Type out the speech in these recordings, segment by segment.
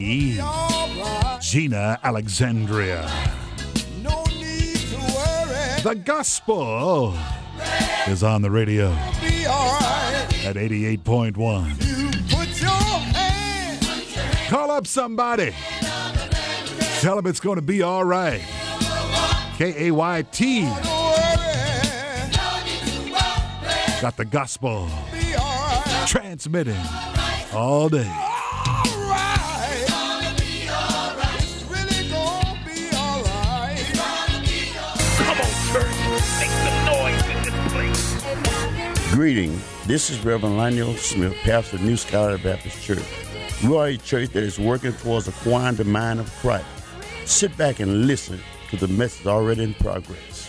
Gina Alexandria. No need to worry. The gospel is on the radio Be all right. at 88.1. You put your hand. Call up somebody. Tell them it's going to be all right. KAYT. Don't worry. Got the gospel Be all right. transmitting all day. All right. It's really gonna be all right. Come on, church. Make some noise in this place. Greetings. This is Reverend Lionel Smith, pastor of New Scholar Baptist Church. We are a church that is working towards acquiring the mind of Christ. Sit back and listen to the message already in progress.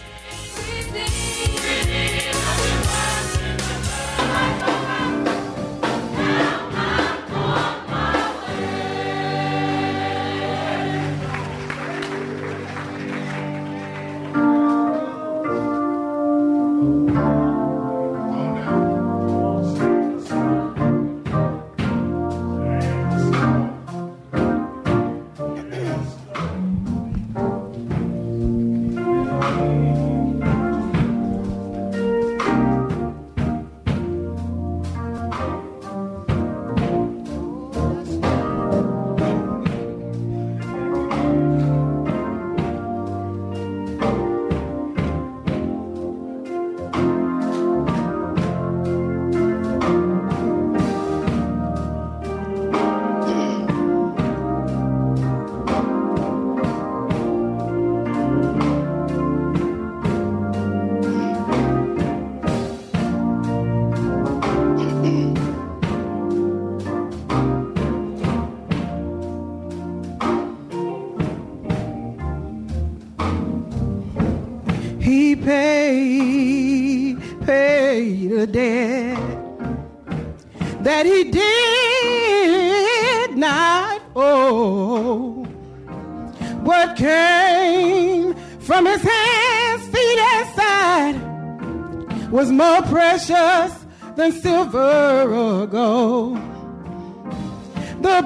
He paid the debt that he did not owe. What came from his hands, feet, and side was more precious than silver or gold. The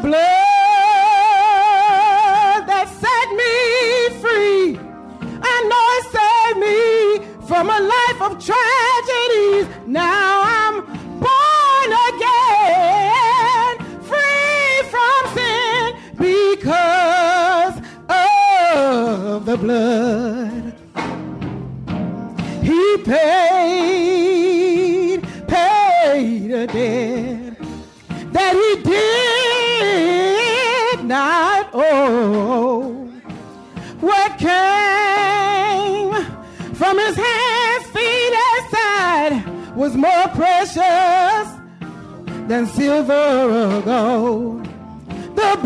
blood that set me free, I know it saved me from a life of tragedies. Now I'm born again, free from sin because of the blood. He paid a debt that he did not owe. What came from his hands, feet, and side was more precious than silver or gold. The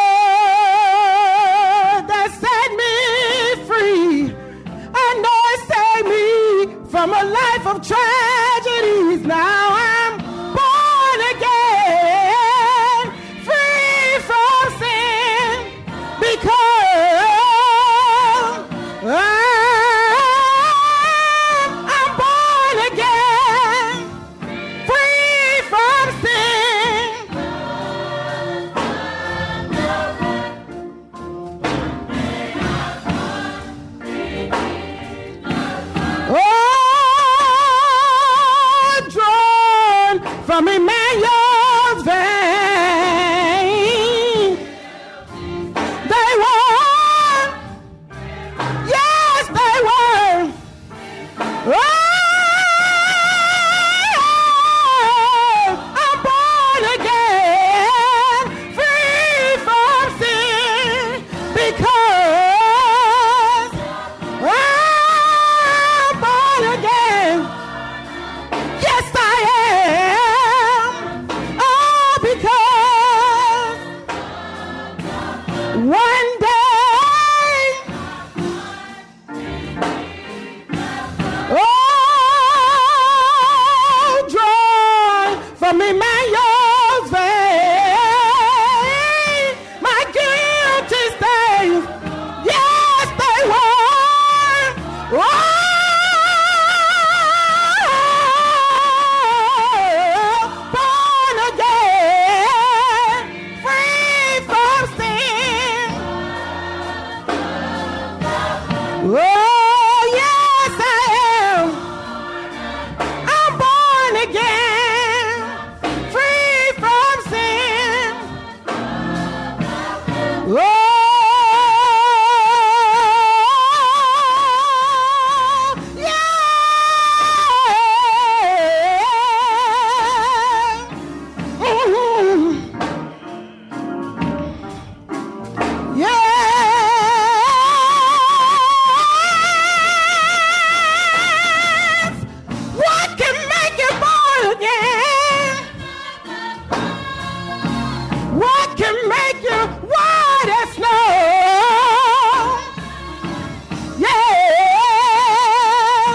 blood that set me free, I know it saved me from a life of tragedies. Now I'm born again, free from sin because I'm born again, free from sin. Oh, drawn from Emmanuel's vein, they were. Yes, they were. Oh, I'm born again, free from sin, because I'm born again. Yes, I am. Oh, because one day drawn from Emmanuel's vein, my guilty stains, yes, they were. Oh, born again, free from sin. What can make you born again? What can make you white as snow? Yes.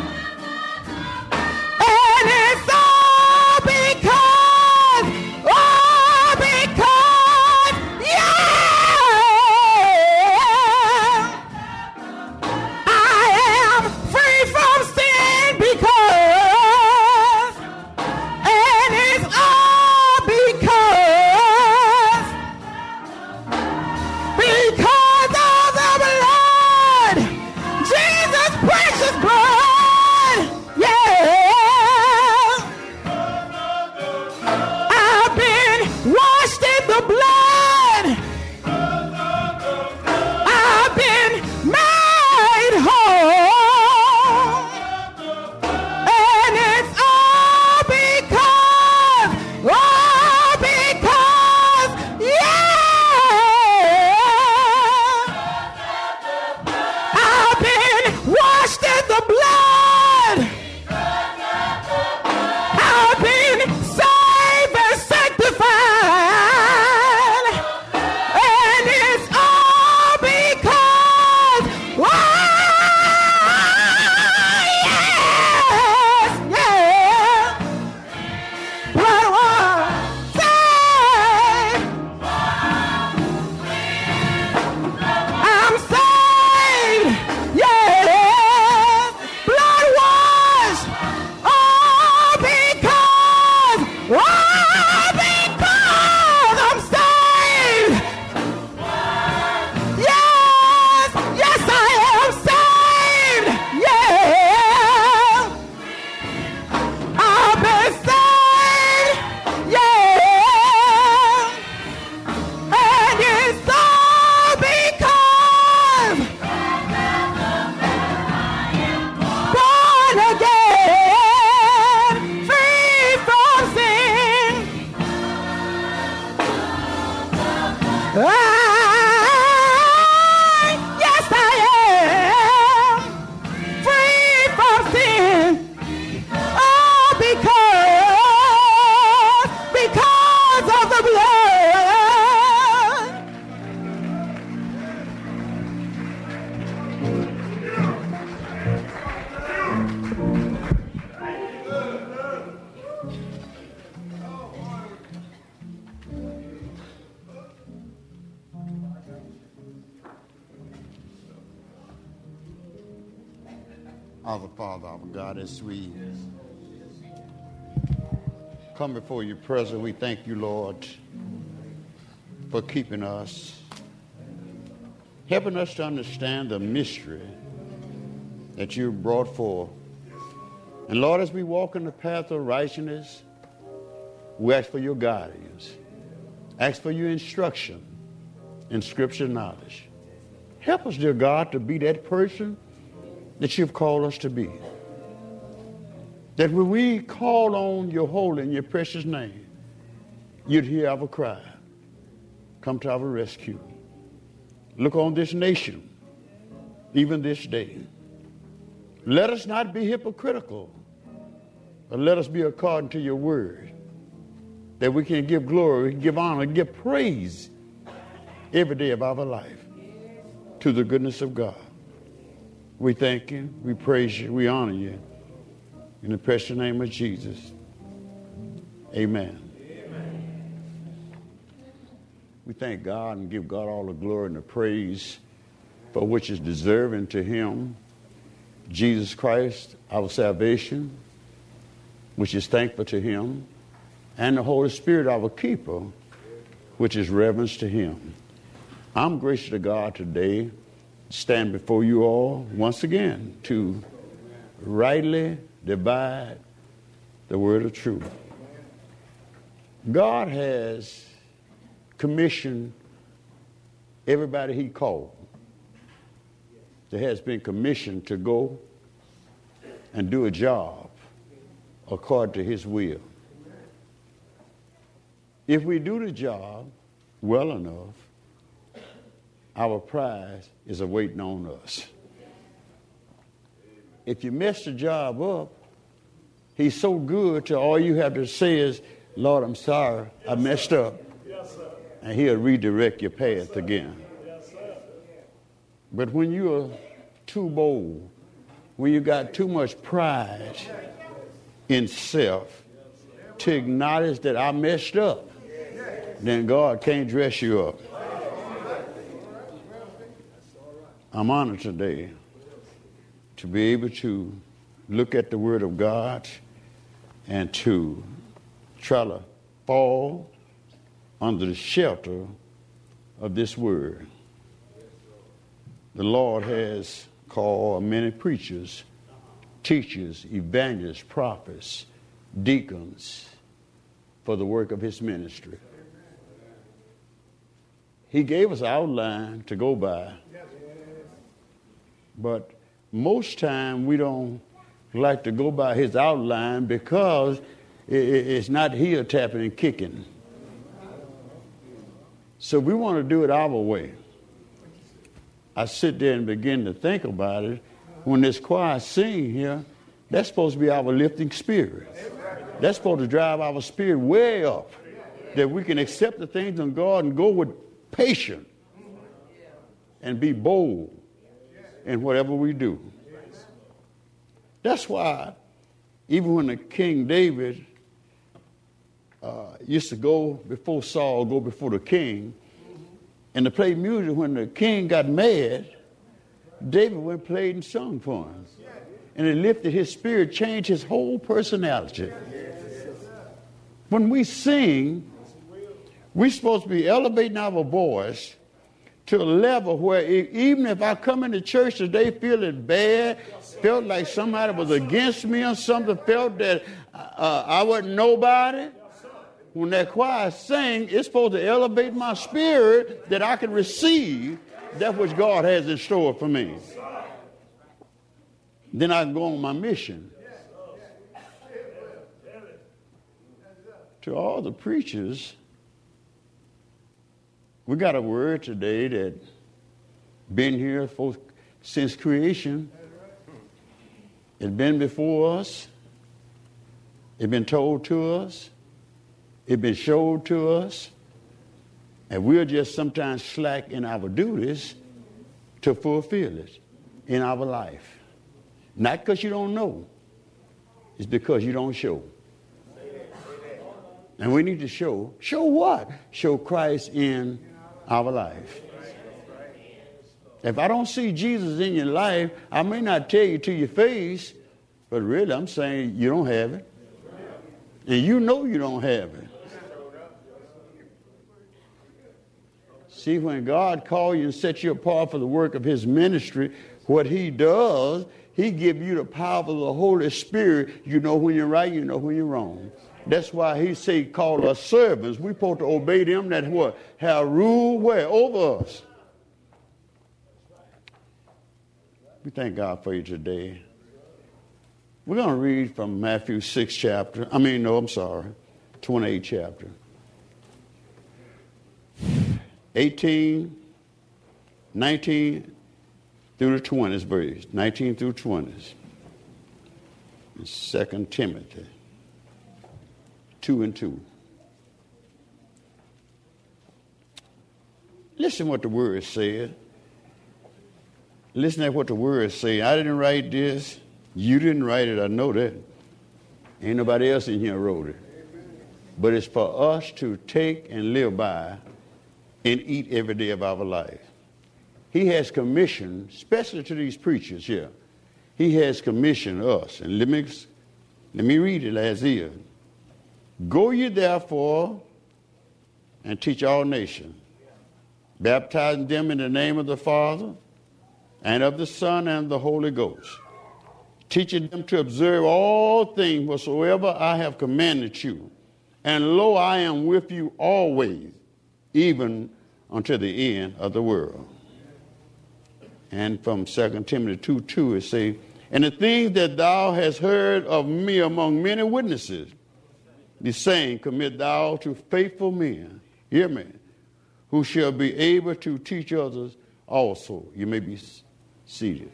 And it's all because, yeah, I am free from sin because, and it's all because of the blood, Jesus' precious blood, yeah. I've been washed in the blood. I've been made whole. And it's all because, yeah. I've been washed in the blood. I've been saved and sanctified. And it's all because, yes, yeah. Blood was saved. I'm saved, yeah. Blood washed, all because I'm saved. Yes, yes, I am saved, yeah. I've been saved, yeah. And it's all because born again, free from sin. Yes, I am free from sin. Oh, because of the blood. Our Father, our God, as we come before your presence, we thank you, Lord, for keeping us, helping us to understand the mystery that you brought forth. And Lord, as we walk in the path of righteousness, we ask for your guidance, ask for your instruction in scripture knowledge. Help us, dear God, to be that person that you've called us to be. That when we call on your holy and your precious name, you'd hear our cry. Come to our rescue. Look on this nation, even this day. Let us not be hypocritical, but let us be according to your word, that we can give glory, give honor, give praise every day of our life to the goodness of God. We thank you, we praise you, we honor you. In the precious name of Jesus, amen. We thank God and give God all the glory and the praise for which is deserving to him. Jesus Christ, our salvation, which is thankful to him, and the Holy Spirit, our keeper, which is reverence to him. I'm gracious to God today to stand before you all once again to rightly divide the word of truth. God has commissioned everybody he called that has been commissioned to go and do a job according to his will. If we do the job well enough, our prize is awaiting on us. If you mess the job up, he's so good till all you have to say is, Lord, I'm sorry, I messed up. And he'll redirect your path again. But when you're too bold, when you got too much pride in self to acknowledge that I messed up, then God can't dress you up. I'm honored today to be able to look at the Word of God and to try to fall under the shelter of this Word. The Lord has called many preachers, teachers, evangelists, prophets, deacons for the work of his ministry. He gave us an outline to go by, but most time we don't like to go by his outline because it's not heel tapping and kicking. So we want to do it our way. I sit there and begin to think about it. When this choir sing here, that's supposed to be our lifting spirit. That's supposed to drive our spirit way up, that we can accept the things of God and go with patience and be bold in whatever we do. That's why even when the King David used to go before Saul, go before the king, and to play music, when the king got mad, David went and played and sung for him. And it lifted his spirit, changed his whole personality. When we sing, we're supposed to be elevating our voice to a level where even if I come into church today feeling bad, felt like somebody was against me or something, felt that I wasn't nobody, when that choir sing, it's supposed to elevate my spirit that I can receive that which God has in store for me. Then I can go on my mission. To all the preachers, we got a word today that been here since creation. It's been before us. It's been told to us. It's been showed to us. And we're just sometimes slack in our duties to fulfill it in our life. Not because you don't know. It's because you don't show. And we need to show. Show what? Show Christ in our life. If I don't see Jesus in your life, I may not tell you to your face, but really I'm saying you don't have it. And you know you don't have it. See, when God called you and set you apart for the work of his ministry, what he does, he gives you the power of the Holy Spirit. You know when you're right, you know when you're wrong. That's why he say call us servants. We're supposed to obey them that what? Have rule where? Over us. We thank God for you today. We're going to read from Matthew 6 chapter. 28 chapter. 18, 19 through the 20s verse. 19 through 20s. 2 Timothy 2 and 2. Listen what the word said. Listen to what the word said. I didn't write this. You didn't write it. I know that. Ain't nobody else in here wrote it. But it's for us to take and live by and eat every day of our life. He has commissioned, especially to these preachers here, he has commissioned us. And let me read it as is. Go ye therefore and teach all nations, baptizing them in the name of the Father and of the Son and the Holy Ghost, teaching them to observe all things whatsoever I have commanded you. And lo, I am with you always, even until the end of the world. And from 2 Timothy 2:2 it says, and the things that thou hast heard of me among many witnesses, the same commit thou to faithful men, hear me, who shall be able to teach others also. You may be seated.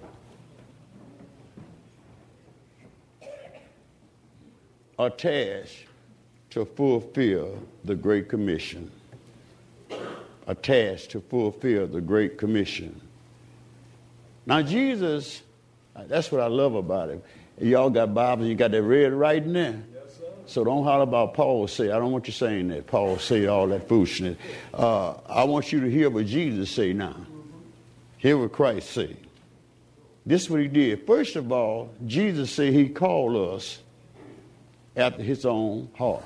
Attached to fulfill the Great Commission. Attached to fulfill the Great Commission. Now Jesus, that's what I love about him. Y'all got Bibles, you got that red writing there? Yes, sir. So don't holler about Paul say. I don't want you saying that. Paul say all that foolishness. I want you to hear what Jesus say now. Hear what Christ say. This is what he did. First of all, Jesus said he called us after his own heart.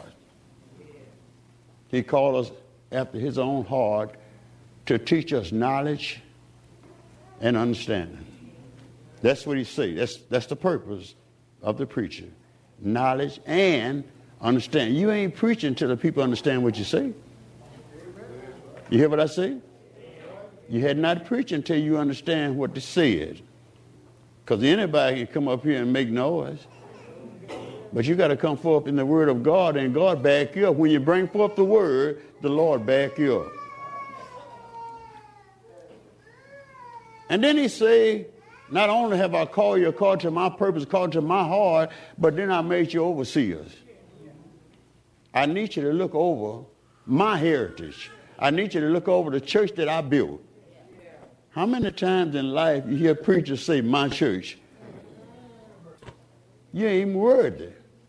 He called us after his own heart to teach us knowledge and understanding. That's what he said. That's the purpose of the preacher. Knowledge and understanding. You ain't preaching until the people understand what you say. You hear what I say? You had not preached until you understand what they said. Because anybody can come up here and make noise. But you got to come forth in the word of God, and God back you up. When you bring forth the word, the Lord back you up. And then he say, not only have I called you according to my purpose, according to my heart, but then I made you overseers. I need you to look over my heritage. I need you to look over the church that I built. How many times in life you hear preachers say, my church? You ain't even worthy.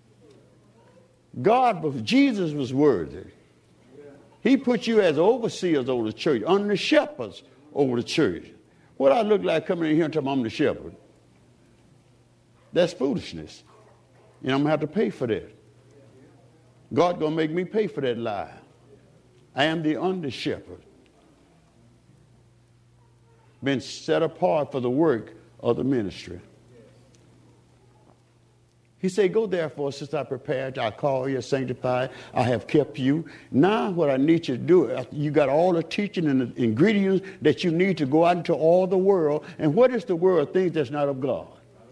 Jesus was worthy. He put you as overseers over the church, under shepherds over the church. What I look like coming in here and telling I'm the shepherd? That's foolishness. And I'm going to have to pay for that. God's going to make me pay for that lie. I am the under shepherd. Been set apart for the work of the ministry. He said, go therefore, since I prepared, I call you, sanctified, I have kept you. Now what I need you to do, you got all the teaching and the ingredients that you need to go out into all the world. And what is the world? Things that's not of God.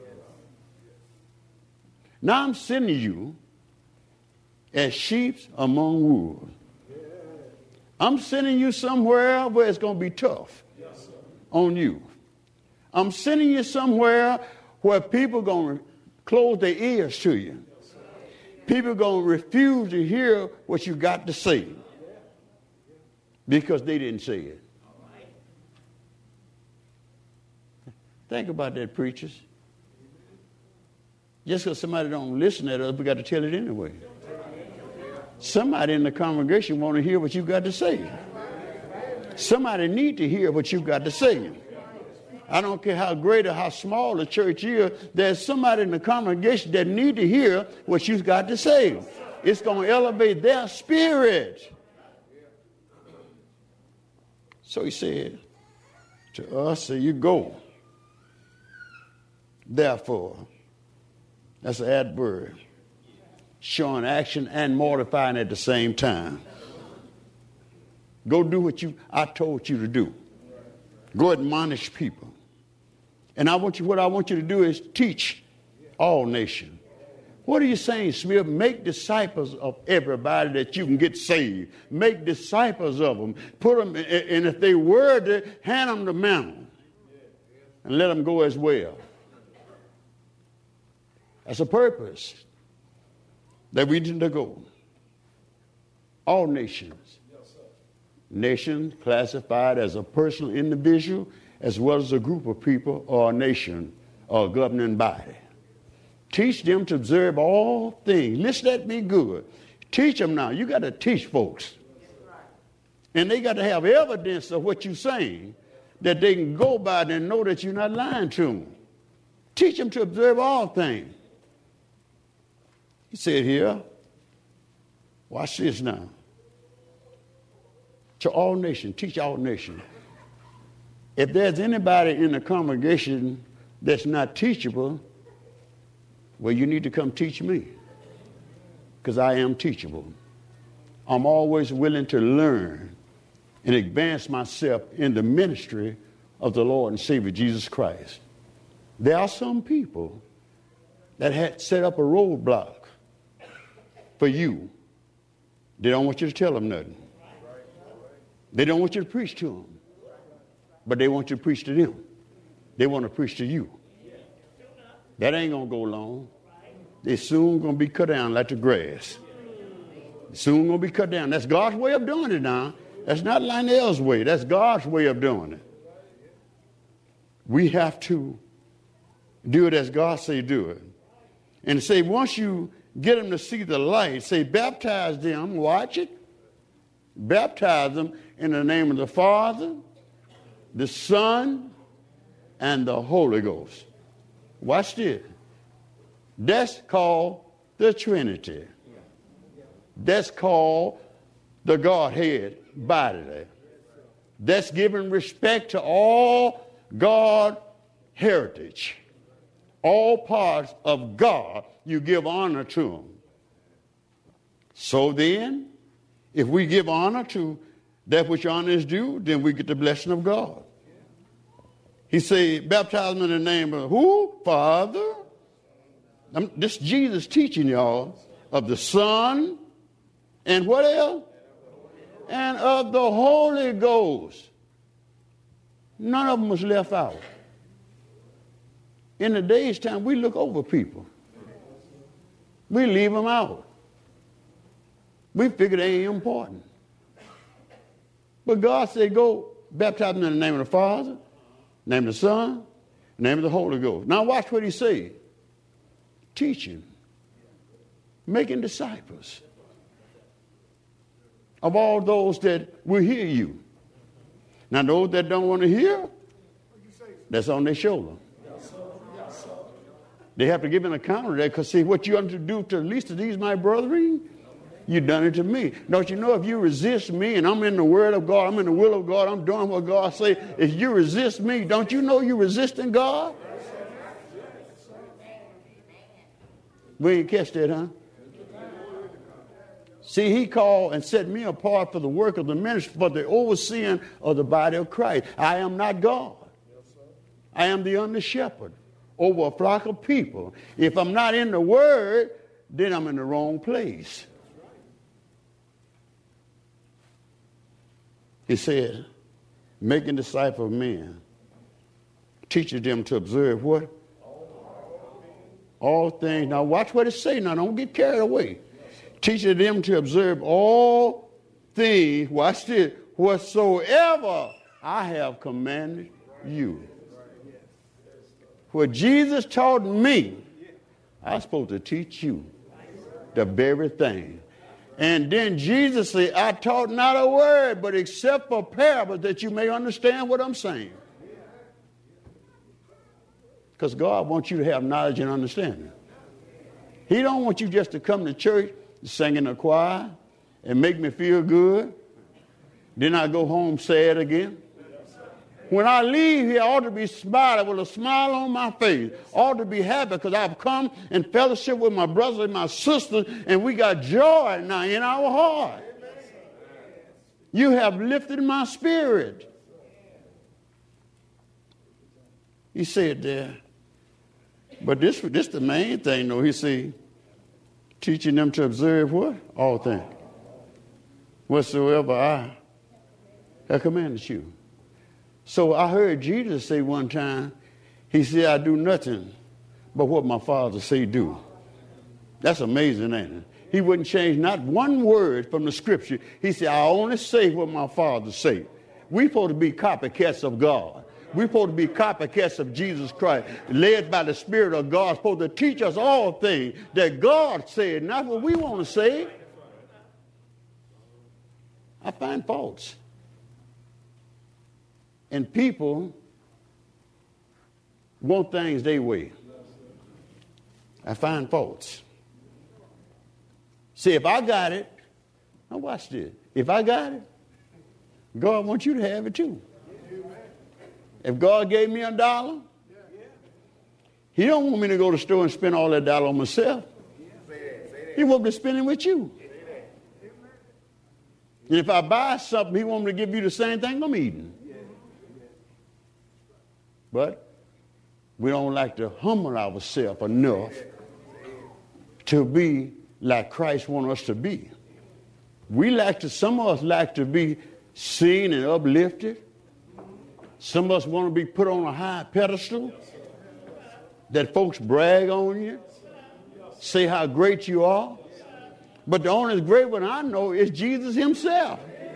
Now I'm sending you as sheep among wolves. I'm sending you somewhere where it's going to be tough on you. I'm sending you somewhere where people are going to close their ears to you. People are going to refuse to hear what you got to say because they didn't say it. Think about that, preachers. Just because somebody don't listen to us, we got to tell it anyway. Somebody in the congregation want to hear what you got to say. Somebody need to hear what you got to say. I don't care how great or how small the church is, there's somebody in the congregation that need to hear what you've got to say. It's going to elevate their spirit. So he said to us, so you go. Therefore, that's an adverb, showing action and mortifying at the same time. Go do what I told you to do. Go admonish people. And what I want you to do is teach all nations. What are you saying, Smith? Make disciples of everybody that you can get saved. Make disciples of them. Put them, and if they worthy, hand them the mantle. And let them go as well. That's a purpose that we need to go. All nations. Nation classified as a personal individual as well as a group of people or a nation or a governing body. Teach them to observe all things. Listen at me good. Teach them now. You got to teach folks. And they got to have evidence of what you're saying that they can go by and know that you're not lying to them. Teach them to observe all things. He said here, watch this now. To all nations, teach all nations. If there's anybody in the congregation that's not teachable, well, you need to come teach me, because I am teachable. I'm always willing to learn and advance myself in the ministry of the Lord and Savior Jesus Christ. There are some people that had set up a roadblock for you. They don't want you to tell them nothing. They don't want you to preach to them. But they want you to preach to them. They want to preach to you. That ain't going to go long. They're soon going to be cut down like the grass. Soon going to be cut down. That's God's way of doing it now. That's not Lionel's way. That's God's way of doing it. We have to do it as God say do it. And say once you get them to see the light, say baptize them, watch it. Baptize them in the name of the Father, the Son, and the Holy Ghost. Watch this. That's called the Trinity. That's called the Godhead bodily. That's giving respect to all God heritage. All parts of God, you give honor to them. So then, if we give honor to that which honor is due, then we get the blessing of God. He said, baptize them in the name of who? Father. This Jesus teaching y'all of the Son and what else? And of the Holy Ghost. None of them was left out. In the day's time, we look over people. We leave them out. We figure they ain't important. But God said, go baptize them in the name of the Father, name of the Son, name of the Holy Ghost. Now watch what he said. Teaching, making disciples of all those that will hear you. Now those that don't want to hear, that's on their shoulder. They have to give an account of that because see what you have to do to the least of these, my brethren, you done it to me. Don't you know if you resist me and I'm in the word of God, I'm in the will of God, I'm doing what God say, if you resist me, don't you know you're resisting God? We ain't catch that, huh? See, he called and set me apart for the work of the ministry, for the overseeing of the body of Christ. I am not God. I am the under shepherd over a flock of people. If I'm not in the word, then I'm in the wrong place. He said, making disciples of men, teaching them to observe what? All things. Now watch what it say. Now don't get carried away. Teaching them to observe all things. Watch this. Whatsoever I have commanded you. What Jesus taught me, I'm supposed to teach you the very thing. And then Jesus said, I taught not a word, but except for parables that you may understand what I'm saying. Because God wants you to have knowledge and understanding. He don't want you just to come to church, sing in the choir, and make me feel good. Then I go home sad again. When I leave here, I ought to be smiling with a smile on my face. I ought to be happy because I've come in fellowship with my brothers and my sisters, and we got joy now in our heart. You have lifted my spirit. He said there. But this the main thing, though. He said, teaching them to observe what? All things. Whatsoever I have commanded you. So I heard Jesus say one time, he said, I do nothing but what my Father say do. That's amazing, ain't it? He wouldn't change not one word from the scripture. He said, I only say what my Father say. We're supposed to be copycats of God. We're supposed to be copycats of Jesus Christ, led by the Spirit of God, supposed to teach us all things that God said, not what we want to say. I find faults. And people want things their way. I find faults. See, if I got it, now watch this. If I got it, God wants you to have it too. If God gave me $1, he don't want me to go to the store and spend all that dollar on myself. He wants me to spend it with you. And if I buy something, he wants me to give you the same thing I'm eating. But we don't like to humble ourselves enough to be like Christ wants us to be. Some of us like to be seen and uplifted. Some of us want to be put on a high pedestal, that folks brag on you, say how great you are. But the only great one I know is Jesus himself.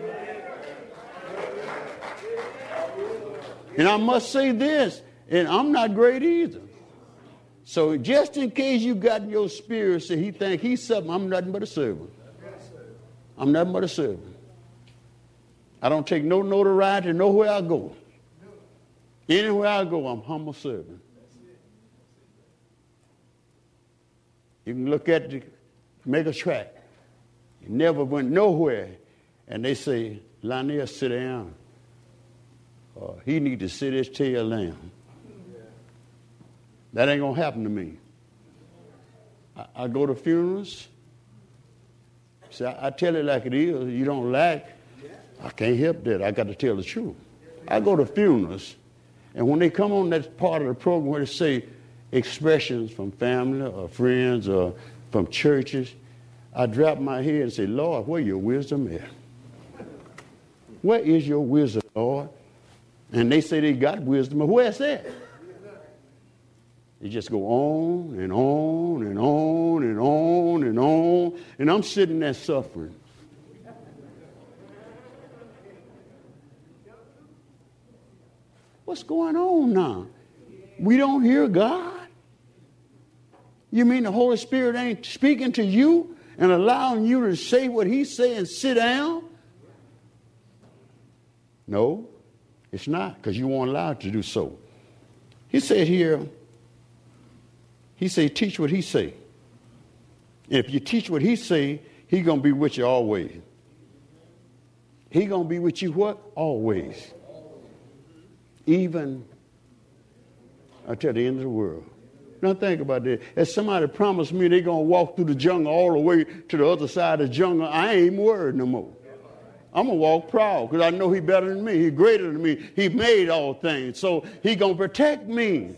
And I must say this, and I'm not great either. So just in case you got in your spirit, say he think he's something, I'm nothing but a servant. I'm nothing but a servant. I don't take no notoriety nowhere I go. Anywhere I go, I'm humble servant. You can look at the mega track. You never went nowhere. And they say, Lionel, sit down. He need to sit his tail down. That ain't going to happen to me. I go to funerals. See, I tell it like it is. You don't like, I can't help that. I got to tell the truth. I go to funerals, and when they come on that part of the program where they say expressions from family or friends or from churches, I drop my head and say, Lord, where your wisdom at? Where is your wisdom, Lord? And they say they got wisdom, but where's that? They just go on and on and on and on and on, and I'm sitting there suffering. What's going on now? We don't hear God? You mean the Holy Spirit ain't speaking to you and allowing you to say what he's saying and sit down? No, it's not, because you weren't allowed to do so. He said here, he said, teach what he say. And if you teach what he say, he going to be with you always. He going to be with you what? Always. Even until the end of the world. Now think about that. If somebody promised me they're going to walk through the jungle all the way to the other side of the jungle, I ain't even worried no more. I'm going to walk proud because I know he's better than me. He's greater than me. He made all things. So he's going to protect me.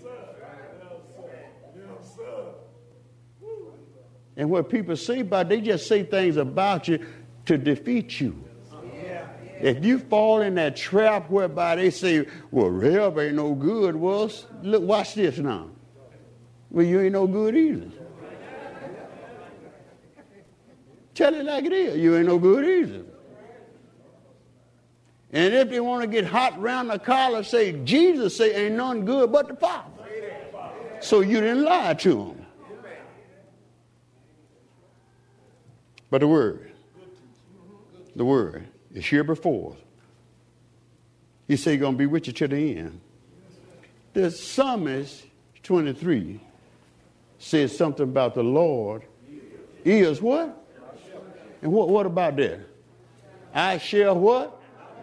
And what people say about, they just say things about you to defeat you. If you fall in that trap whereby they say, well, Reb ain't no good, well, look, watch this now. Well, you ain't no good either. Tell it like it is. You ain't no good either. And if they want to get hot round the collar, say, Jesus say ain't none good but the Father. So you didn't lie to them. But the word is here before us. He said he's going to be with you to the end. The Psalmist 23 says something about the Lord is what? And what about that? I shall what?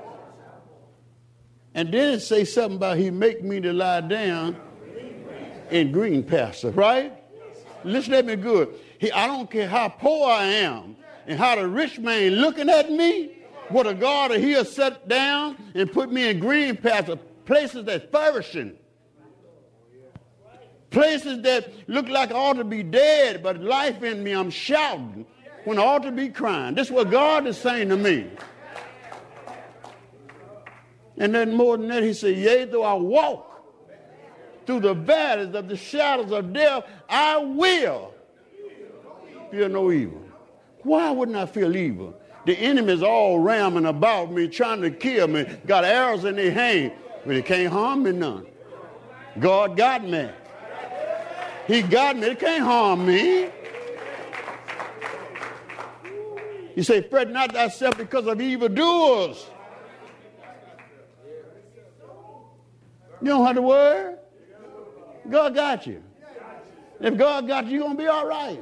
And then it says something about he make me to lie down in green pastures, right? Listen at me good. I don't care how poor I am and how the rich man looking at me, what a God he'll set down and put me in green pastures, places that's flourishing. Places that look like I ought to be dead, but life in me, I'm shouting when I ought to be crying. This is what God is saying to me. And then more than that, he said, yea, though I walk through the valleys of the shadows of death, I will fear no evil. Why wouldn't I feel evil? The enemy's all ramming about me, trying to kill me, got arrows in their hand, but it can't harm me none. God got me. He got me. It can't harm me. You say, fret not thyself because of evildoers. You don't have to worry. God got you. If God got you, you're going to be all right.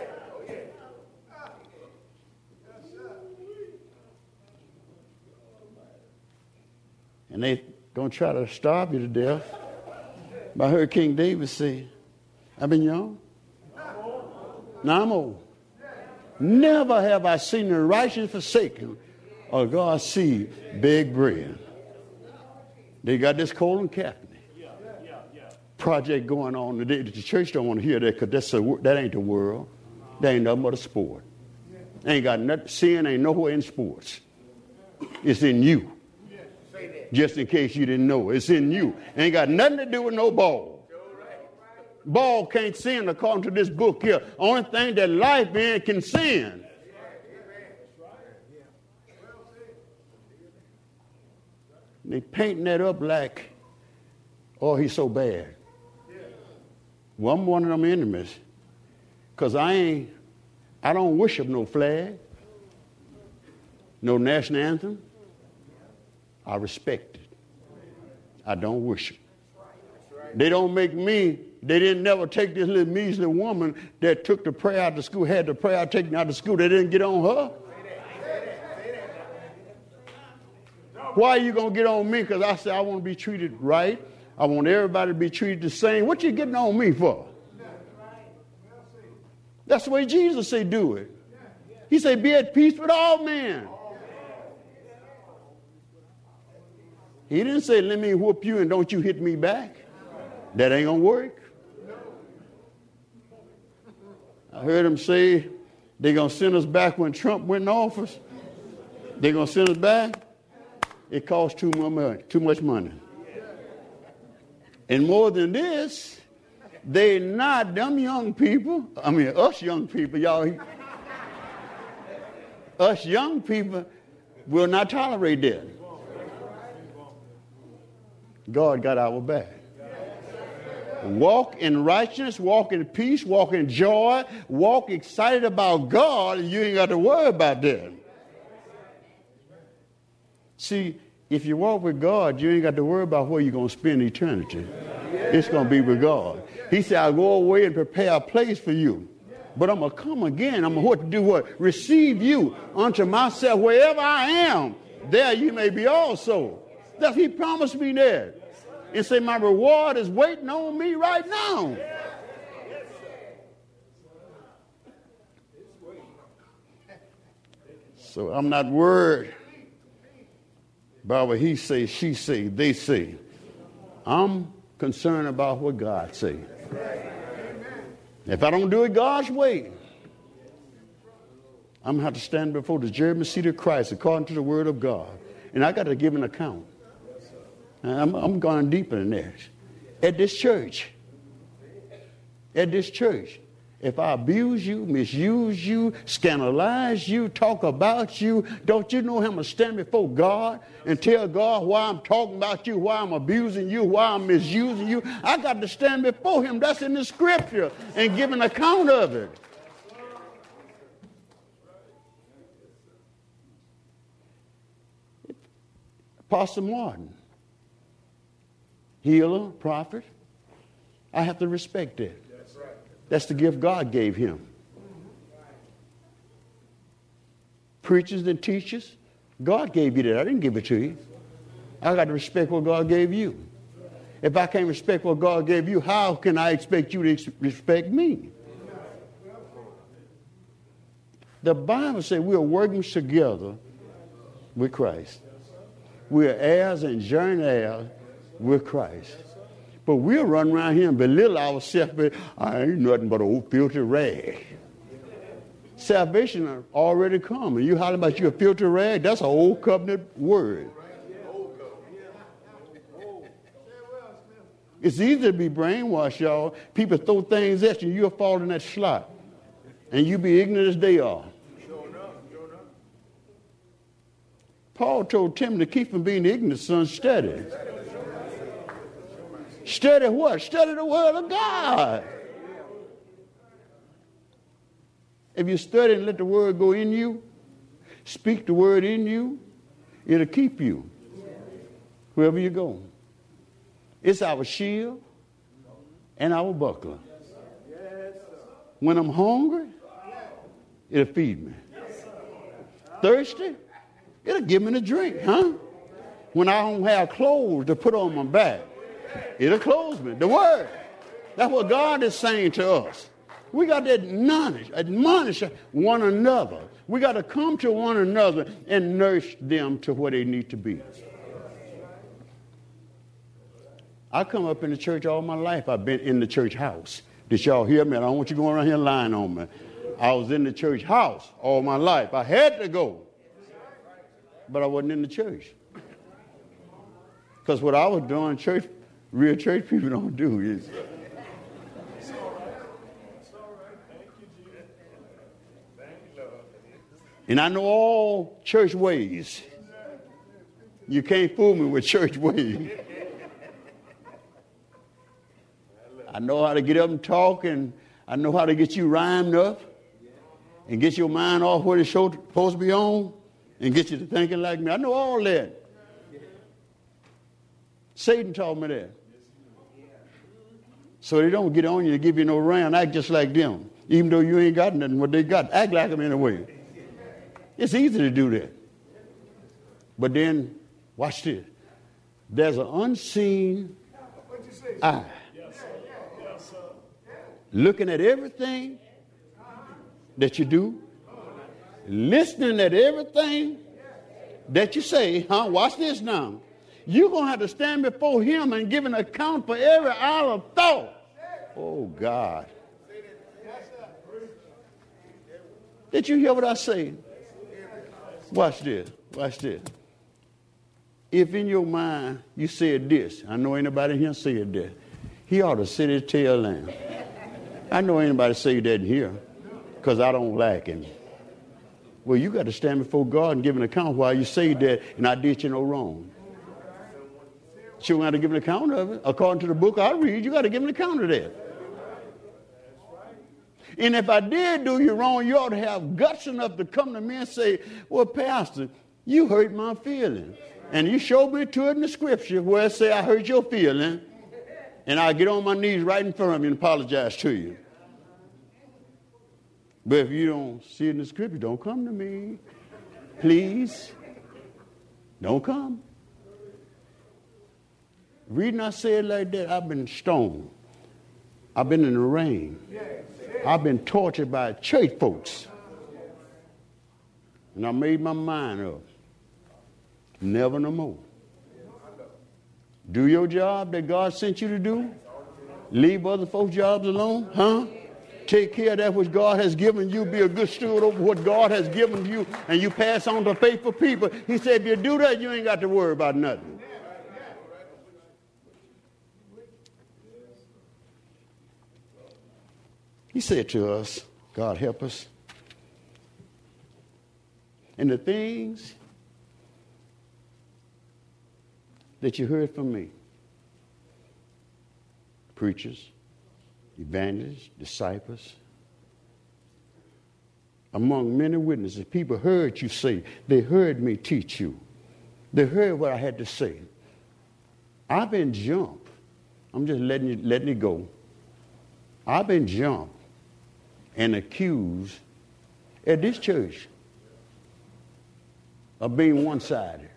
And they going to try to starve you to death. But I heard King David say, I've been young. Now I'm old. Never have I seen the righteous forsaken, or God's seed beg bread. They got this Colin Kaepernick project going on today. The church don't want to hear that because that ain't the world. That ain't nothing but a sport. Ain't got nothing. Sin ain't nowhere in sports. It's in you. Just in case you didn't know, it's in you. Ain't got nothing to do with no ball. Ball can't sin according to this book here. Only thing that life in can sin. They painting that up like, oh, he's so bad. Well, I'm one of them enemies. Because I don't worship no flag, no national anthem. I respect it. I don't worship. They don't make me, they didn't never take this little measly woman that took the prayer out of school, had the prayer taken out of school. They didn't get on her. Why are you going to get on me? Because I said I want to be treated right. I want everybody to be treated the same. What you getting on me for? That's the way Jesus said do it. He said be at peace with all men. He didn't say let me whoop you and don't you hit me back. That ain't going to work. I heard him say they're going to send us back when Trump went in office. They're going to send us back. It costs too much money. And more than this, they not them young people. I mean, us young people, y'all. Us young people will not tolerate that. God got our back. Walk in righteousness, walk in peace, walk in joy, walk excited about God, and you ain't got to worry about that. See, if you walk with God, you ain't got to worry about where you're going to spend eternity. It's going to be with God. He said, I'll go away and prepare a place for you. But I'm going to come again. I'm going to do what? Receive you unto myself. Wherever I am, there you may be also. That he promised me that. And say, my reward is waiting on me right now. So I'm not worried about what he say, she say, they say. I'm concerned about what God say. If I don't do it God's way, I'm going to have to stand before the judgment seat of Christ according to the word of God. And I got to give an account. And I'm going deeper than that. At this church, if I abuse you, misuse you, scandalize you, talk about you, don't you know I'm going to stand before God and tell God why I'm talking about you, why I'm abusing you, why I'm misusing you? I got to stand before him. That's in the scripture and give an account of it. Apostle Martin, healer, prophet, I have to respect that. That's the gift God gave him. Preachers and teachers, God gave you that. I didn't give it to you. I got to respect what God gave you. If I can't respect what God gave you, how can I expect you to respect me? The Bible says we are working together with Christ. We are heirs and joint heirs with Christ. But we'll run around here and belittle ourselves, but I ain't nothing but an old filthy rag. Salvation already come, and you holler about you a filthy rag, that's an old covenant word. It's easy to be brainwashed, y'all. People throw things at you, you'll fall in that slot. And you be ignorant as they are. Paul told Timothy to keep from being ignorant, son, study. Study what? Study the word of God. If you study and let the word go in you, speak the word in you, it'll keep you wherever you go. It's our shield and our buckler. When I'm hungry, it'll feed me. Thirsty, it'll give me a drink, huh? When I don't have clothes to put on my back, it'll clothe me. The word. That's what God is saying to us. We got to admonish one another. We got to come to one another and nourish them to where they need to be. I come up in the church all my life. I've been in the church house. Did y'all hear me? I don't want you going around here lying on me. I was in the church house all my life. I had to go. But I wasn't in the church. Because what I was doing, real church people don't do. Is and I know all church ways. You can't fool me with church ways. I know how to get up and talk, and I know how to get you rhymed up and get your mind off what it's supposed to be on and get you to thinking like me. I know all that. Satan taught me that. So they don't get on you to give you no round. Act just like them. Even though you ain't got nothing what they got. Act like them in a way. It's easy to do that. But then, watch this. There's an unseen eye looking at everything that you do, listening at everything that you say. Watch this now. You're going to have to stand before him and give an account for every idle thought. Oh, God. Did you hear what I said? Watch this. Watch this. If in your mind you said this, I know anybody here said that, he ought to sit his tail down. I know anybody say that here because I don't like him. Well, you got to stand before God and give an account why you say that and I did you no wrong. You got to give an account of it. According to the book I read, you got to give an account of that. And if I did do you wrong, you ought to have guts enough to come to me and say, well, Pastor, you hurt my feelings. And you showed me to it in the scripture where it say I hurt your feelings. And I get on my knees right in front of you and apologize to you. But if you don't see it in the scripture, don't come to me. Please. Don't come. Reading I say it like that, I've been stoned. I've been in the rain. I've been tortured by church folks. And I made my mind up. Never no more. Do your job that God sent you to do. Leave other folks' jobs alone. Take care of that which God has given you. Be a good steward over what God has given you. And you pass on to faithful people. He said, if you do that, you ain't got to worry about nothing. He said to us, God help us. And the things that you heard from me, preachers, evangelists, disciples, among many witnesses, people heard you say, they heard me teach you. They heard what I had to say. I've been jumped. I'm just letting it go. I've been jumped and accused at this church of being one-sided.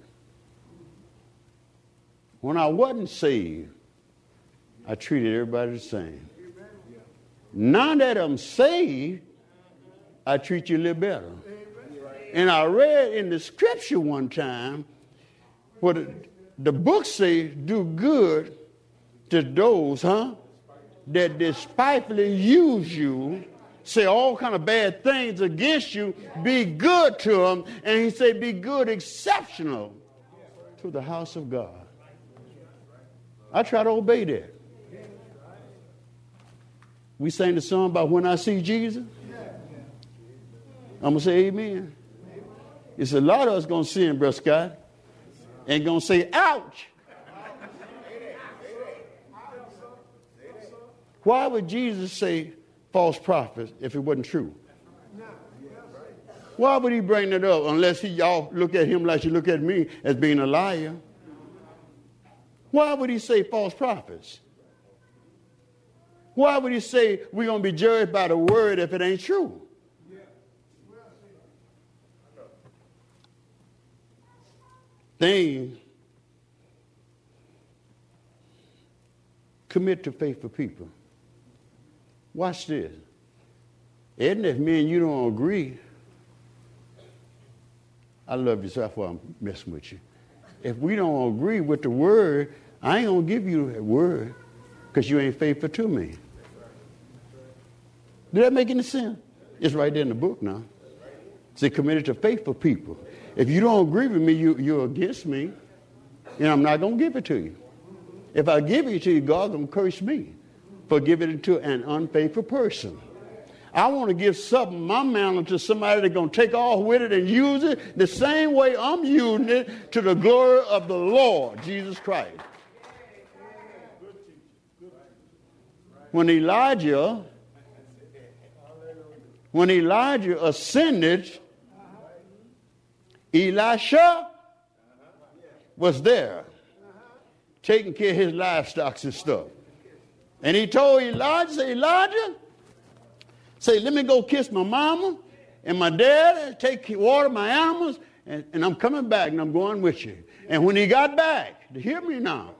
When I wasn't saved, I treated everybody the same. Now that I'm saved, I treat you a little better. And I read in the scripture one time what the book says, do good to those, that despitefully use you, say all kind of bad things against you, be good to them. And he said, be good, exceptional to the house of God. I try to obey that. We sang the song about when I see Jesus. I'm going to say amen. It's a lot of us going to see him, Brother Scott, and going to say, ouch. Why would Jesus say false prophets if it wasn't true? Why would he bring it up unless y'all look at him like you look at me as being a liar? Why would he say false prophets? Why would he say we're going to be judged by the word if it ain't true? Things commit to faithful people. Watch this. Edna, if me and you don't agree, I love you, so that's why I'm messing with you. If we don't agree with the word, I ain't going to give you that word because you ain't faithful to me. Did that make any sense? It's right there in the book now. It's committed to faithful people. If you don't agree with me, you're against me, and I'm not going to give it to you. If I give it to you, God's going to curse me for giving it to an unfaithful person. I want to give something, my mantle, to somebody that's going to take off with it and use it the same way I'm using it to the glory of the Lord, Jesus Christ. When Elijah ascended, Elisha was there, taking care of his livestock and stuff. And he told Elijah, say, let me go kiss my mama and my dad, take water my animals, and I'm coming back and I'm going with you. And when he got back, hear me now,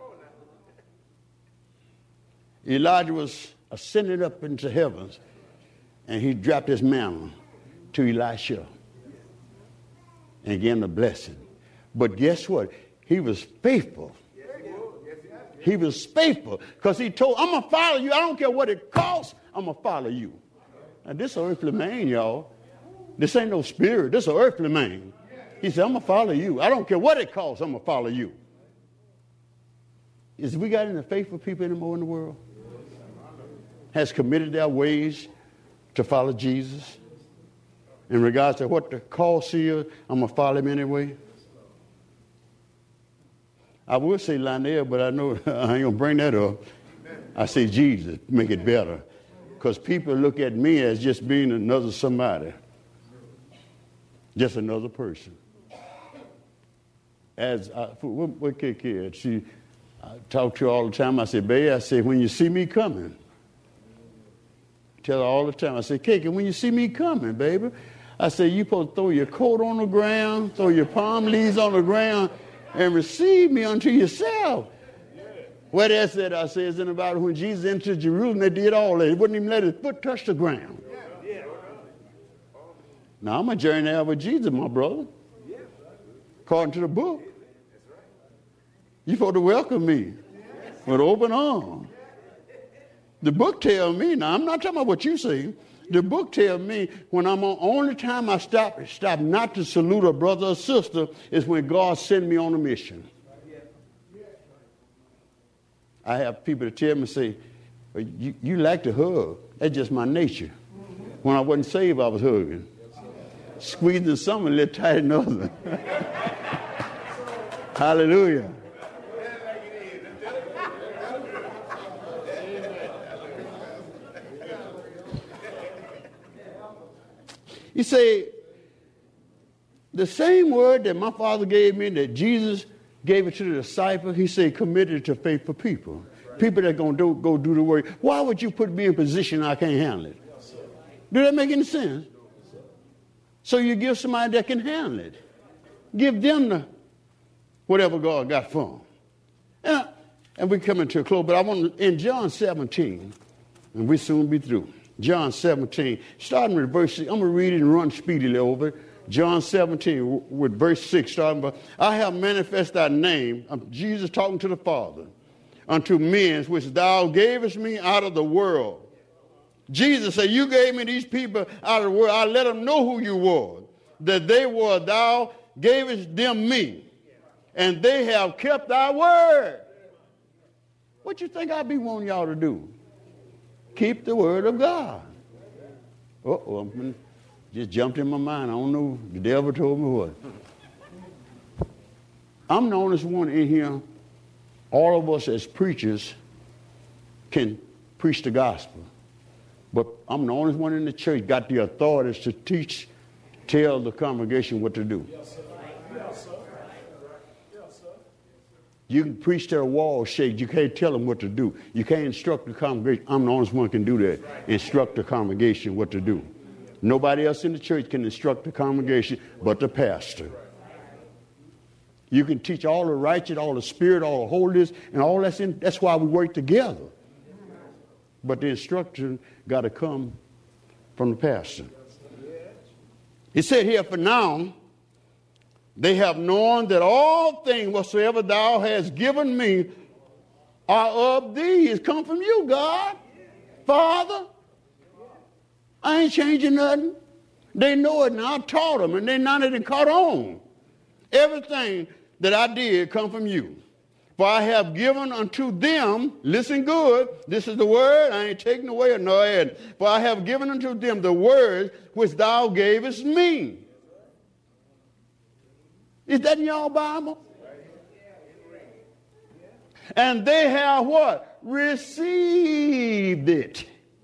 Elijah was ascended up into heavens, and he dropped his mantle to Elisha and gave him a blessing. But guess what? He was faithful. He was faithful because he told, I'm going to follow you. I don't care what it costs. I'm going to follow you. Now, this is an earthly man, y'all. This ain't no spirit. This is an earthly man. He said, I'm going to follow you. I don't care what it costs. I'm going to follow you. Is we got any faithful people anymore in the world? Has committed their ways to follow Jesus? In regards to what the cost is, I'm going to follow him anyway. I would say Lionel, but I know I ain't going to bring that up. I say Jesus, make it better. Because people look at me as just being another somebody. Just another person. As what kid? I talk to her all the time. I say, babe, I say, when you see me coming, tell her all the time. I say, Kiki, when you see me coming, baby, I say, you supposed to throw your coat on the ground, throw your palm leaves on the ground, and receive me unto yourself. What that's that I say is in about when Jesus entered Jerusalem, they did all that. He wouldn't even let his foot touch the ground. Now, I'm a journey out with Jesus, my brother. According to the book. You're supposed to welcome me with open arms. The book tells me, now I'm not talking about what you say. The book tells me when I'm on, only time I stop not to salute a brother or sister is when God send me on a mission. I have people that tell me, say, you like to hug. That's just my nature. When I wasn't saved, I was hugging. Squeezing some a little tighter than others. Hallelujah. You say, the same word that my father gave me, that Jesus gave it to the disciples, he said, committed to faithful people. People that are going to go do the work. Why would you put me in a position I can't handle it? Do that make any sense? So you give somebody that can handle it. Give them whatever God got for them. And we're coming to a close, but I want to, in John 17, and we soon be through. John 17, starting with verse 6. I'm going to read it and run speedily over it. John 17 with verse 6, starting by, I have manifested thy name, Jesus talking to the Father, unto men which thou gavest me out of the world. Jesus said, you gave me these people out of the world. I let them know who you were, that they were, thou gavest them me, and they have kept thy word. What you think I be wanting y'all to do? Keep the word of God. Just jumped in my mind. I don't know. The devil told me what. I'm the only one in here. All of us as preachers can preach the gospel. But I'm the only one in the church got the authorities to teach, tell the congregation what to do. Yes, sir. Yes, sir. Yes, sir. You can preach their walls shake. You can't tell them what to do. You can't instruct the congregation. I'm the only one who can do that. Instruct the congregation what to do. Nobody else in the church can instruct the congregation but the pastor. You can teach all the righteous, all the spirit, all the holiness, and all that's in. That's why we work together. But the instruction got to come from the pastor. He said here, for now, they have known that all things whatsoever thou hast given me are of thee. It's come from you, God. Father, I ain't changing nothing. They know it now. I taught them, and they none of them caught on. Everything that I did come from you. For I have given unto them, listen good, this is the word, I ain't taking away or no add. For I have given unto them the word which thou gavest me. Is that in your Bible? And they have what? Received it.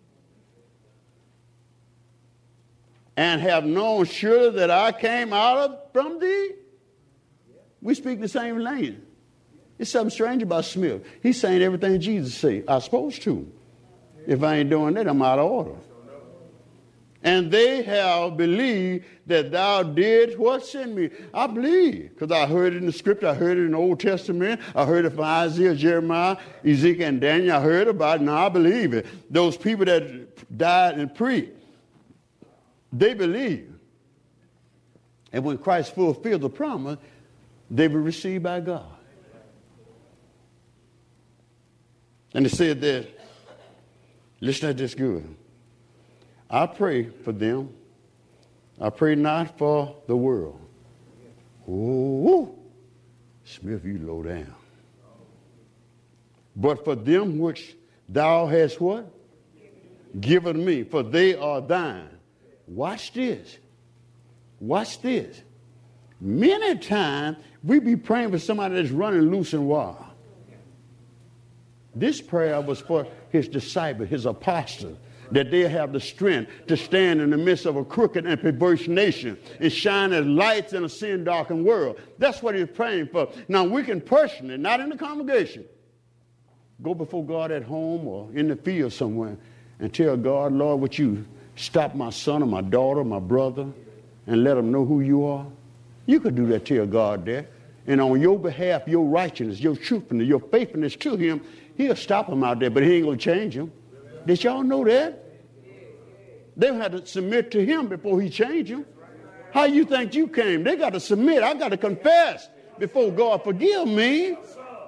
And have known surely that I came from thee. We speak the same language. It's something strange about Smith. He's saying everything Jesus said. I'm supposed to. If I ain't doing that, I'm out of order. And they have believed that thou did what? Send me. I believe. Because I heard it in the scripture. I heard it in the Old Testament. I heard it from Isaiah, Jeremiah, Ezekiel, and Daniel. I heard about it. Now I believe it. Those people that died and preached, they believe. And when Christ fulfilled the promise, they were received by God. And he said that, listen to this good. I pray for them. I pray not for the world. Oh, Smith, you low down. But for them which thou hast what? Given me, for they are thine. Watch this. Watch this. Many times we be praying for somebody that's running loose and wild. This prayer was for his disciples, his apostles, that they have the strength to stand in the midst of a crooked and perverse nation and shine as lights in a sin-darkened world. That's what he's praying for. Now, we can personally, not in the congregation, go before God at home or in the field somewhere and tell God, Lord, would you stop my son or my daughter, my brother, and let them know who you are? You could do that, tell God there. And on your behalf, your righteousness, your truthfulness, your faithfulness to him, he'll stop them out there, but he ain't going to change them. Did y'all know that? They had to submit to him before he changed them. How you think you came? They got to submit. I got to confess before God. Forgive me.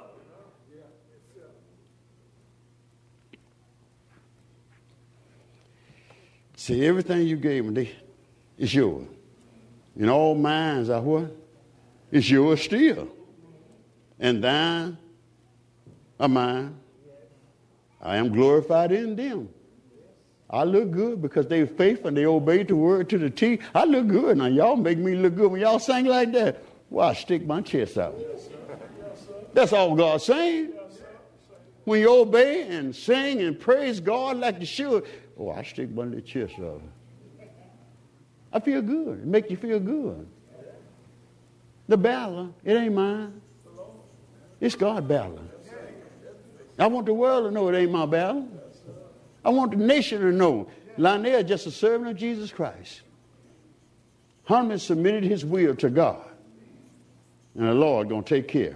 See, everything you gave me, it's yours. And all minds are what? It's yours still. And thine are mine. I am glorified in them. I look good because they were faithful and they obeyed the word to the T. I look good. Now, y'all make me look good. When y'all sing like that, well, I stick my chest out. That's all God's saying. When you obey and sing and praise God like you should, oh, I stick my little chest out. I feel good. It makes you feel good. The battle, it ain't mine. It's God's battle. I want the world to know it ain't my battle. I want the nation to know Lionel is just a servant of Jesus Christ. Humbly submitted his will to God. And the Lord going to take care.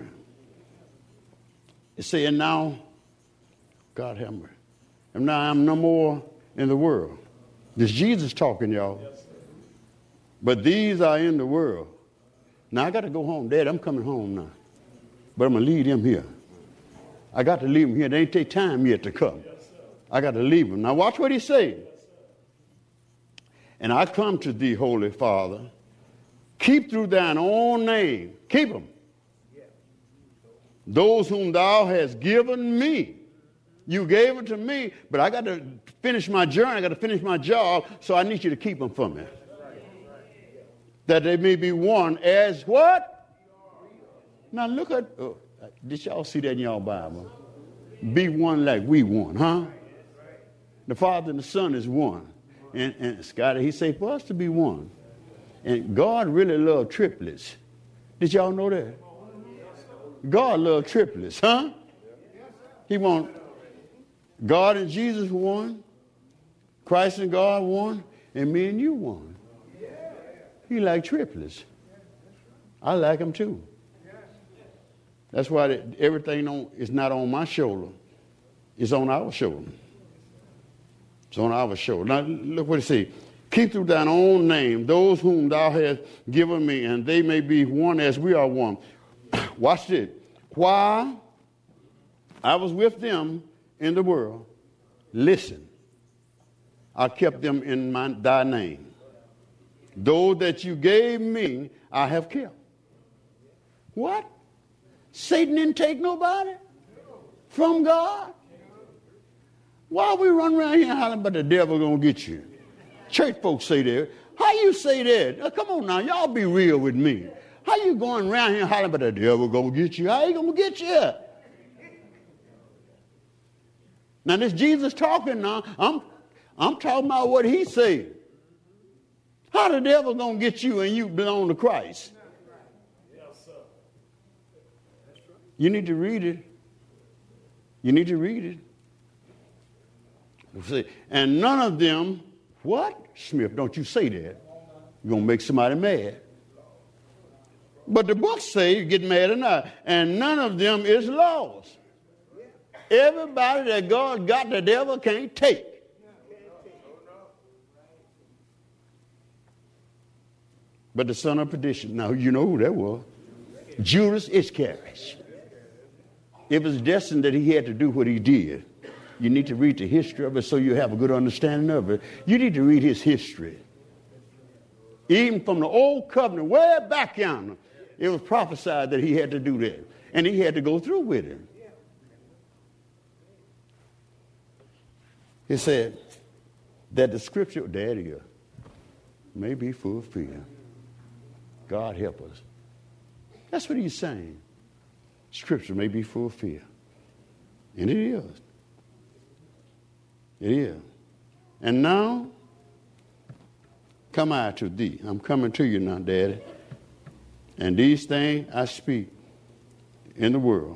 It's saying now, God have mercy. And now I'm no more in the world. This is Jesus talking, y'all. But these are in the world. Now I got to go home. Dad, I'm coming home now. But I'm going to leave them here. I got to leave them here. They ain't take time yet to come. I got to leave them. Now watch what he says. And I come to thee, Holy Father. Keep through thine own name. Keep them. Those whom thou hast given me. You gave it to me, but I got to finish my journey. I got to finish my job, so I need you to keep them for me. That they may be one as what? Now look at, did y'all see that in y'all Bible? Be one like we one, huh? The Father and the Son is one. And Scotty, he said for us to be one. And God really loved triplets. Did y'all know that? God loved triplets, huh? He want God and Jesus one, Christ and God one, and me and you one. He like triplets. I like them too. That's why everything is not on my shoulder. It's on our shoulder. It's on our show. Now, look what it says. Keep through thine own name those whom thou hast given me, and they may be one as we are one. Watch this. While I was with them in the world, listen, I kept them in thy name. Those that you gave me, I have kept. What? Satan didn't take nobody from God? Why we run around here hollering, but the devil gonna get you? Church folks say that. How you say that? Come on now, y'all be real with me. How you going around here hollering, but the devil gonna get you? How he gonna get you? Now this Jesus talking now. I'm talking about what he said. How the devil gonna get you and you belong to Christ? You need to read it. You need to read it. See, and none of them, what? Smith, don't you say that. You're going to make somebody mad. But the books say you get mad or not. And none of them is lost. Everybody that God got, the devil can't take. But the son of perdition, now you know who that was. Judas Iscariot. It was destined that he had to do what he did. You need to read the history of it so you have a good understanding of it. You need to read his history. Even from the old covenant, way back yonder, it was prophesied that he had to do that. And he had to go through with it. He said that the scripture, there it is, may be fulfilled. God help us. That's what he's saying. Scripture may be fulfilled. And it is. It is. And now, come I to thee. I'm coming to you now, Daddy. And these things I speak in the world,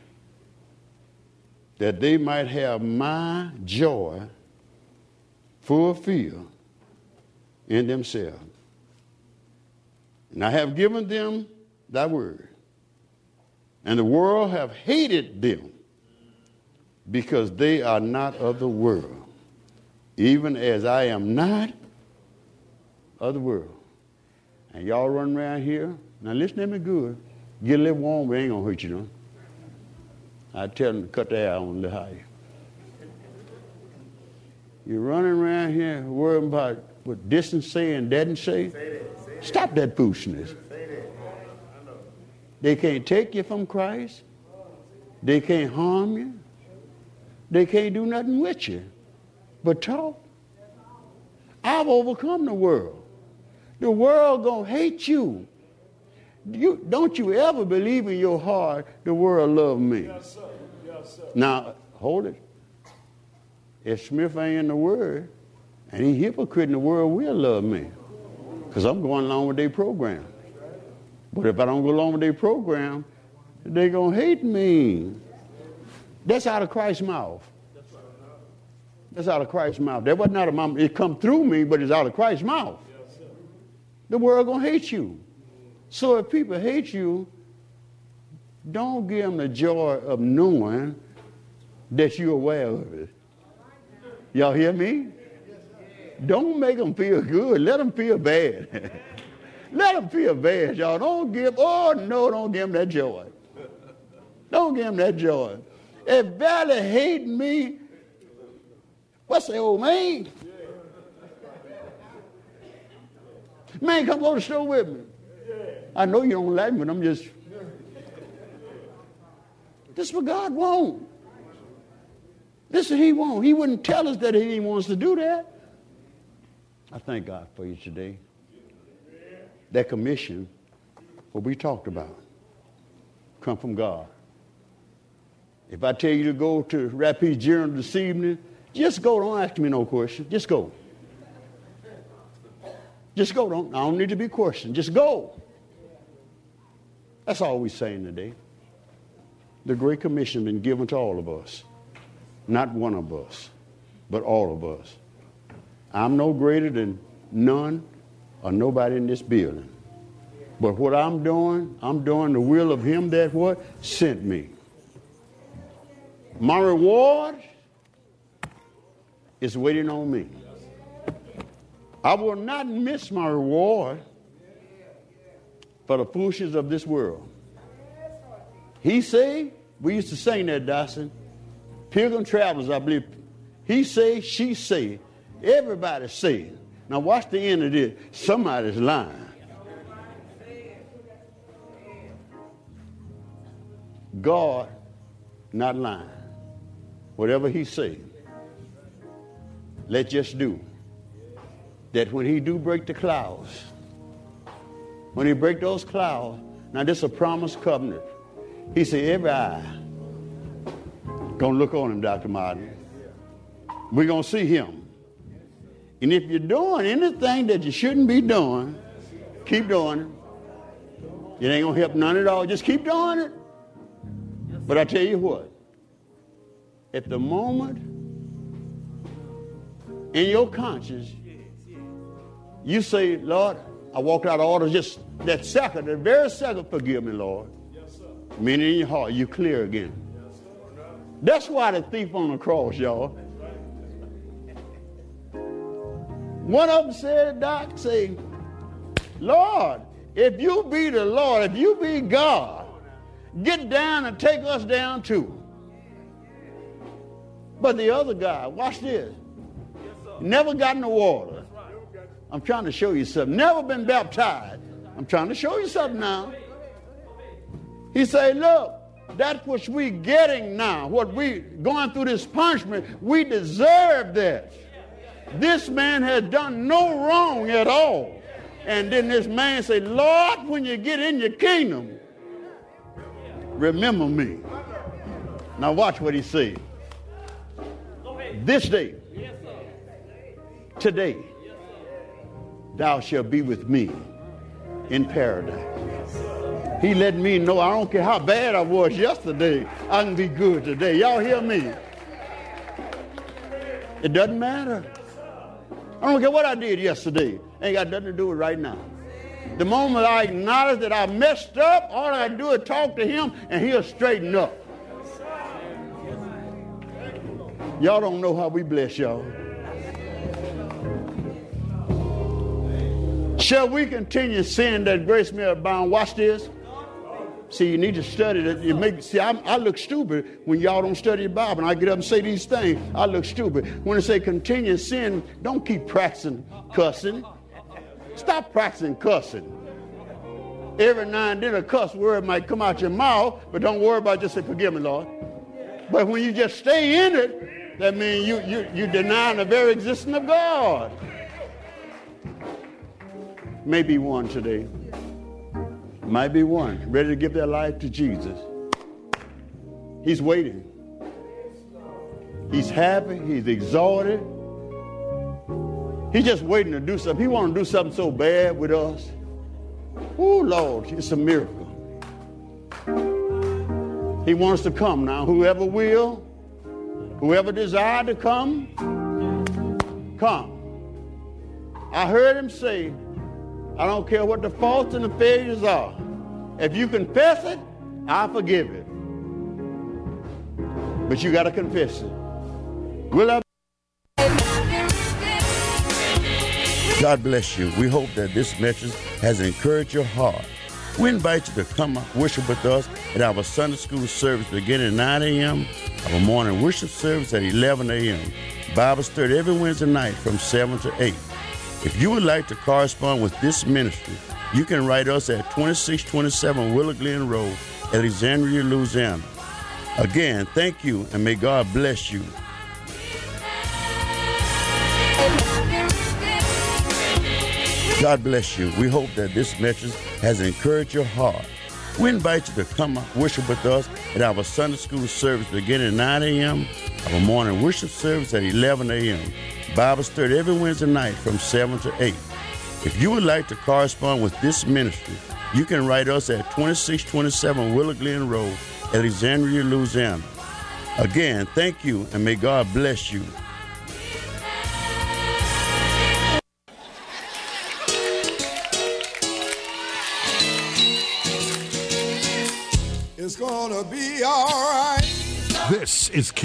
that they might have my joy fulfilled in themselves. And I have given them thy word. And the world have hated them because they are not of the world, even as I am not of the world. And y'all run around here. Now listen to me good. Get a little warm, but it ain't going to hurt you, though. I tell them to cut the air on a little higher. You're running around here worrying about what distance say and doesn't say. Stop that foolishness. They can't take you from Christ. They can't harm you. They can't do nothing with you but talk. I've overcome the world. The world gonna hate you. Don't you ever believe in your heart the world love me. Yes, sir. Yes, sir. Now, hold it. If Smith ain't in the word, and he hypocrite in the world will love me. Because I'm going along with their program. But if I don't go along with their program, they're going to hate me. That's out of Christ's mouth. That's out of Christ's mouth. That wasn't out of my mouth. It come through me, but it's out of Christ's mouth. The world going to hate you. So if people hate you, don't give them the joy of knowing that you're aware of it. Y'all hear me? Don't make them feel good. Let them feel bad. Let them feel bad, y'all. Don't give them that joy. Don't give them that joy. If Valley hate me, what's the old man? Man, come go to the store with me. I know you don't like me, but I'm just... This is what God wants. This is what he wants. He wouldn't tell us that he wants to do that. I thank God for you today. That commission, what we talked about, come from God. If I tell you to go to Rapides Journal this evening, just go. Don't ask me no question. Just go. Just go. I don't need to be questioned. Just go. That's all we're saying today. The Great Commission has been given to all of us. Not one of us, but all of us. I'm no greater than none or nobody in this building. But what I'm doing the will of him that what? Sent me. My reward is waiting on me. I will not miss my reward for the foolishness of this world. He say, we used to sing that, Dawson. Pilgrim Travelers, I believe. He say, she say, everybody say. Now watch the end of this. Somebody's lying. God not lying. Whatever he say, let's just do. That when he do break the clouds, when he break those clouds, now this is a promised covenant. He said, every eye gonna look on him, Dr. Martin. We're gonna see him. And if you're doing anything that you shouldn't be doing, keep doing it. It ain't gonna help none at all. Just keep doing it. But I tell you what, at the moment in your conscience, you say, Lord, I walked out of order just that second, the very second, forgive me, Lord. Yes, sir. Meaning in your heart, you clear again. Yes, sir. That's why the thief on the cross, y'all. One of them said, Doc, say, Lord, if you be the Lord, if you be God, get down and take us down too. But the other guy, watch this, never got in the water. I'm trying to show you something. Never been baptized. I'm trying to show you something now. He said, look, that's what we getting now. What we going through this punishment, we deserve that. This man has done no wrong at all. And then this man said, Lord, when you get in your kingdom, remember me. Now watch what he said. This day, today, thou shalt be with me in paradise. He let me know I don't care how bad I was yesterday, I can be good today. Y'all hear me? It doesn't matter. I don't care what I did yesterday. Ain't got nothing to do with right now. The moment I acknowledge that I messed up, all I do is talk to him and he'll straighten up. Y'all don't know how we bless y'all. Shall we continue sin that grace may abound? Watch this. See, you need to study that. I look stupid when y'all don't study the Bible. And I get up and say these things. I look stupid. When I say continue sin, don't keep practicing cussing. Stop practicing cussing. Every now and then a cuss word might come out your mouth, but don't worry about it. Just say, forgive me, Lord. But when you just stay in it, that means you denying the very existence of God. Maybe one today. Might be one ready to give their life to Jesus. He's waiting. He's happy. He's exalted. He's just waiting to do something. He wants to do something so bad with us. Oh, Lord, it's a miracle. He wants to come now. Whoever will, whoever desire to come, come. I heard him say, I don't care what the faults and the failures are. If you confess it, I forgive it. But you got to confess it. God bless you. We hope that this message has encouraged your heart. We invite you to come worship with us at our Sunday school service beginning at 9 a.m., our morning worship service at 11 a.m., Bible study every Wednesday night from 7 to 8. If you would like to correspond with this ministry, you can write us at 2627 Willow Glen Road, Alexandria, Louisiana. Again, thank you, and may God bless you. God bless you. We hope that this message has encouraged your heart. We invite you to come worship with us at our Sunday school service beginning at 9 a.m., our morning worship service at 11 a.m., Bible study every Wednesday night from 7 to 8. If you would like to correspond with this ministry, you can write us at 2627 Willow Glen Road, Alexandria, Louisiana. Again, thank you, and may God bless you. It's gonna be all right. This is